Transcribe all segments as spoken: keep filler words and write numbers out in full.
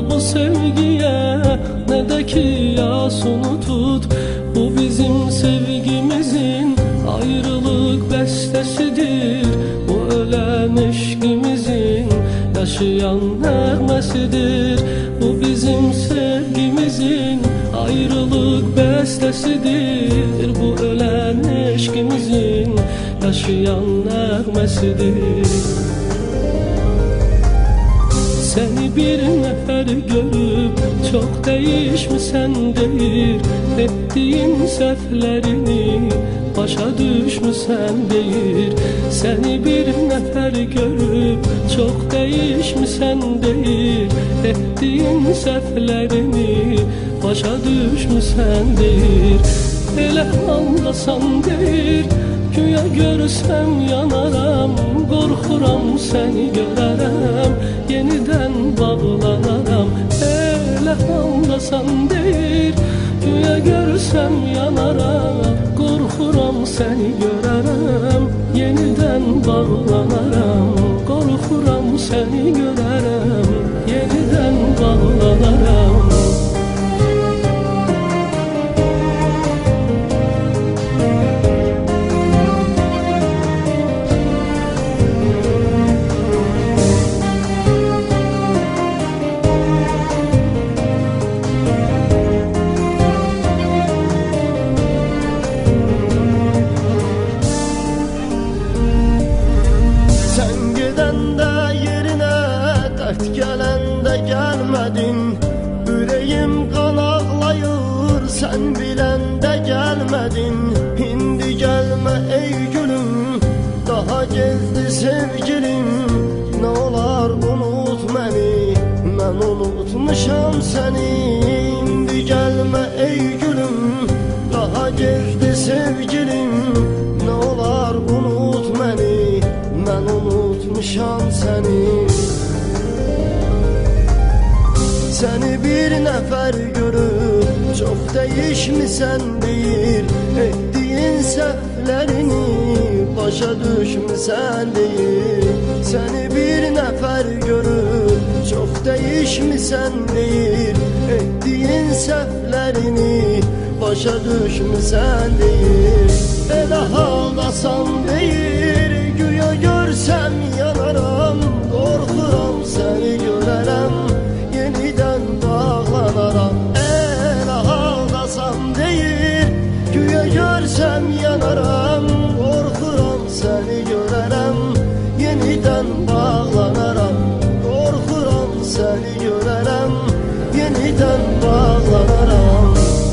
bu sevgiye, ne de ki yasunu tut. Bu bizim sevgimizin ayrılık bestesidir. Bu ölen eşkimizin yaşayan nağmesidir. Bu bizim sevgimizin ayrılık bestesidir. Bu ölen eşkimizin yaşayan nağmesidir. Seni bir nefer görüp çok değişmişsen deyir. Ettiğin səhvlərini başa düşmüsən deyir. Seni bir nefer görüp çok değişmişsen deyir. Ettiğin səhvlərini başa düşmüsən deyir. Elə anlasan deyir, güya görsəm yanaram. Qorxuram səni görərəm, yenidən bağlanaram. Elə anlasan deyir, güya görsəm yanaram. Qorxuram səni görərəm, yenidən bağlanaram. Qorxuram səni görərəm, yenidən bağlanaram. Gələndə gəlmədin, ürəyim qan ağlayır. Sən biləndə gəlmədin, indi gəlmə ey gülüm. Daha gezdi sevgilim, nə olar unut məni. Mən unutmuşam səni, indi gəlmə ey gülüm. Daha gezdi sevgilim, nə olar unut məni. Mən unutmuşam səni. Seni bir nefer görüp çok değişmişsen deyir. Ettiğin səhvlərini başa düşmüsən deyir. Seni bir nefer görüp çok değişmişsen deyir. Ettiğin səhvlərini başa düşmüsən deyir. Elə haldasan deyir, güya görsəm yanaram. Qorxuram səni görərəm, yenidən bağlanaram. Elə haldasan deyir, güya görsəm yanaram. Qorxuram səni görərəm, yenidən bağlanaram. Qorxuram səni görərəm, yenidən bağlanaram.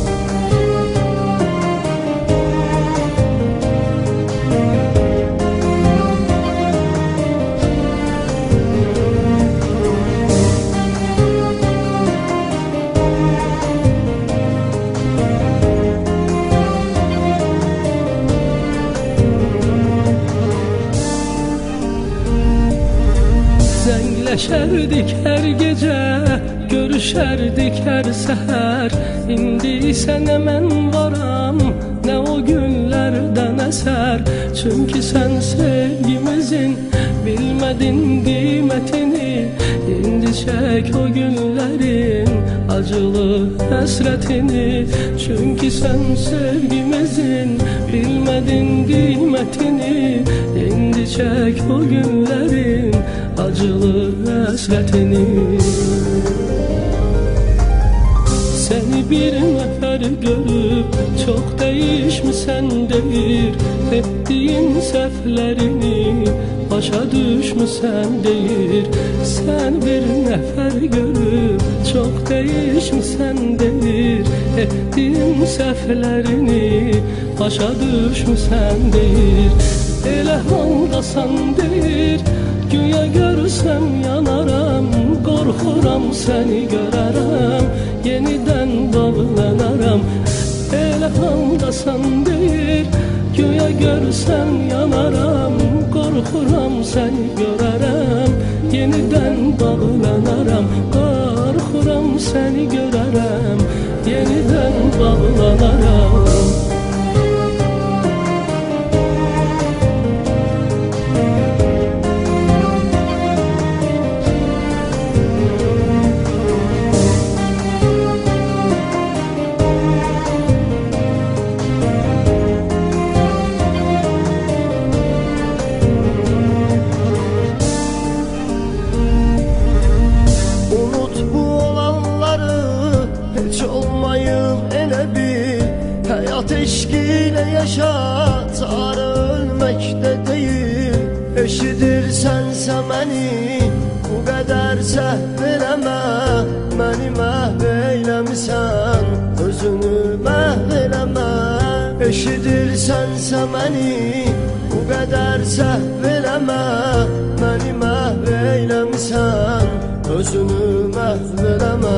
Zəngləşərdik hər gecə, görüşərdik hər səhər. İndi sənə mən varam, nə o günlərdən əsər. Çünki sən sevgimizin bilmədin qiymətini. İndi çək o günlərin acılı həsrətini. Çünki sən sevgimizin bilmədin qiymətini. İndi çək o günlərin acılı həsrətini. Seni bir nefer görüp çok değişmişsen deyir. Ettiğin səhvlərini başa düşmüsən deyir. Sen bir nefer görüp çok değişmişsen deyir. Ettiğin səhvlərini başa düşmüsən deyir. Elə haldasan deyir, güya görsəm yanaram. Qorxuram səni görərəm, yenidən bağlanaram. Elə haldasan deyir, güya görsəm yanaram. Qorxuram səni görərəm, yenidən bağlanaram. Qorxuram səni görərəm, yenidən bağlanaram. çare ölməkdə deyil. Eşidirsənsə məni, bu qədər səhv eləmə. Məni məhv eyləmisən, özünü məhv eləmə. Eşidirsənsə məni, bu qədər səhv eləmə. Məni məhv eyləmisən, özünü məhv eləmə.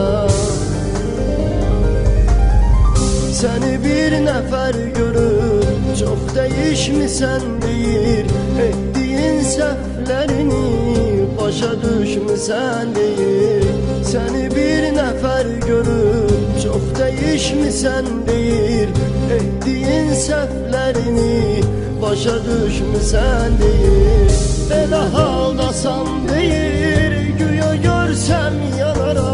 Səni bir nəfər görüb çox dəyişmisən deyir. Etdiyin səhvlərini başa düşmüsən deyir. Səni bir nəfər görüb çox dəyişmisən deyir. Etdiyin səhvlərini başa düşmüsən deyir. Elə haldasan deyir, güya görsəm yanaram.